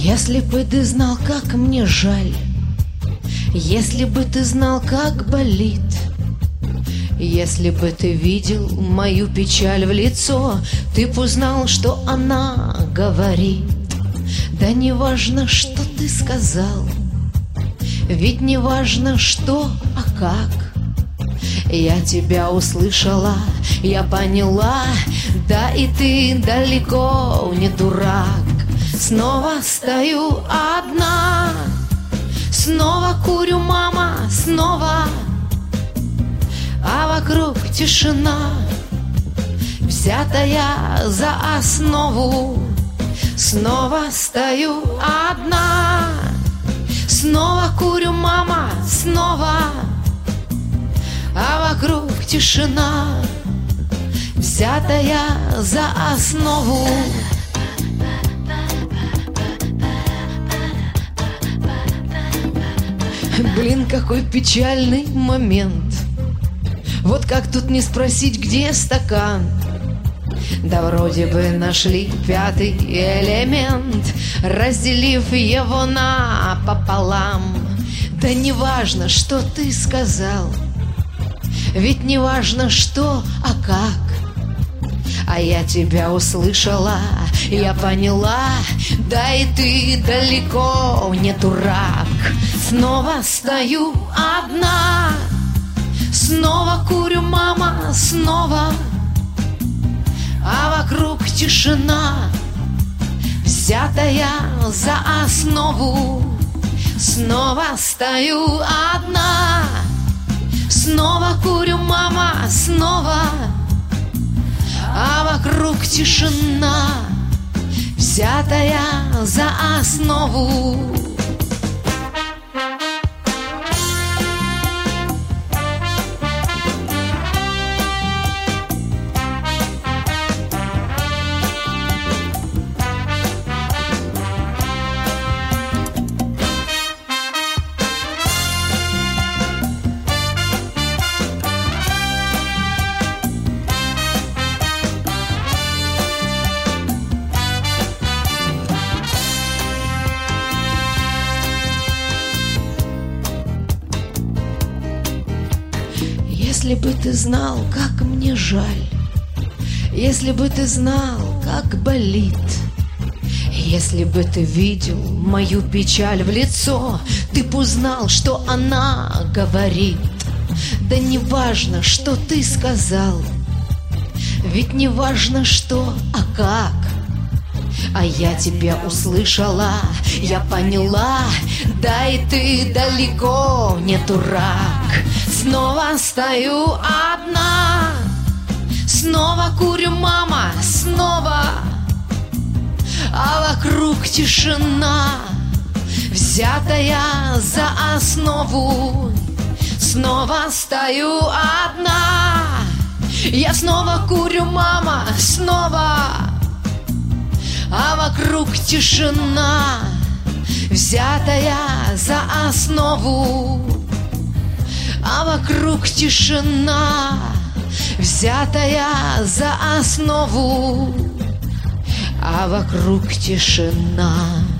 Если бы ты знал, как мне жаль, если бы ты знал, как болит, если бы ты видел мою печаль в лицо, ты б узнал, что она говорит. Да не важно, что ты сказал, ведь не важно, что, а как. Я тебя услышала, я поняла, да и ты далеко не дурак. Снова стою одна, снова курю, мама, снова, а вокруг тишина, взятая за основу. Снова стою одна, снова курю, мама, снова, а вокруг тишина, взятая за основу. Блин, какой печальный момент. Вот как тут не спросить, где стакан? Да вроде бы нашли пятый элемент, разделив его напополам. Да не важно, что ты сказал, ведь не важно, что, а как. А я тебя услышала, я поняла, да и ты далеко не дурак. Снова стою одна, снова курю, мама, снова, а вокруг тишина, взятая за основу. Снова стою одна, снова курю, мама, снова, а вокруг тишина, взятая за основу. Если бы ты знал, как мне жаль, если бы ты знал, как болит, если бы ты видел мою печаль в лицо, ты б узнал, что она говорит. Да не важно, что ты сказал, ведь не важно, что, а как. А я тебя услышала, я поняла, да и ты далеко не дурак. Снова стою одна, снова курю, мама, снова, а вокруг тишина, взятая за основу. Снова стою одна, я снова курю, мама, снова, а вокруг тишина, взятая за основу. А вокруг тишина, взятая за основу. А вокруг тишина.